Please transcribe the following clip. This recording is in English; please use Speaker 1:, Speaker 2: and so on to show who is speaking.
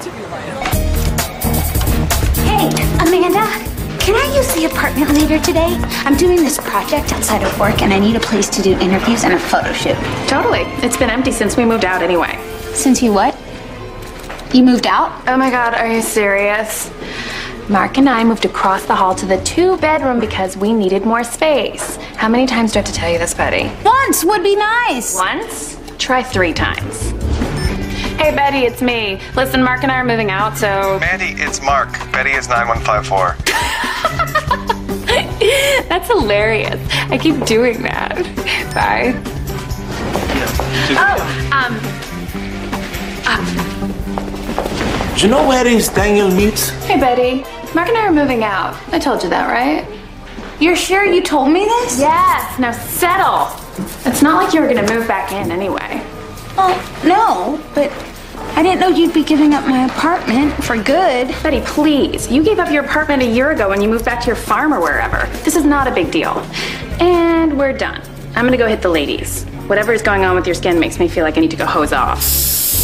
Speaker 1: Hey, Amanda, can I use the apartment later today? I'm doing this project outside of work and I need a place to do interviews and a photo shoot.
Speaker 2: Totally. It's been empty since we moved out anyway.
Speaker 1: Since you what? You moved out?
Speaker 2: Oh my God, are you serious? Mark and I moved across the hall to the 2-bedroom because we needed more space. How many times do I have to tell you this, Betty?
Speaker 1: Once would be nice.
Speaker 2: Once? Try 3 times. Hey, Betty, it's me. Listen, Mark and I are moving out, so...
Speaker 3: Mandy, it's Mark. Betty is 9154.
Speaker 2: That's hilarious. I keep doing that. Bye.
Speaker 4: Do you know where is Daniel meets?
Speaker 2: Hey, Betty. Mark and I are moving out. I told you that, right?
Speaker 1: You're sure you told me this?
Speaker 2: Yes. Now settle. It's not like you were gonna move back in anyway.
Speaker 1: Well, no, but I didn't know you'd be giving up my apartment for good.
Speaker 2: Betty, please. You gave up your apartment a year ago when you moved back to your farm or wherever. This is not a big deal. And we're done. I'm gonna go hit the ladies. Whatever is going on with your skin makes me feel like I need to go hose off.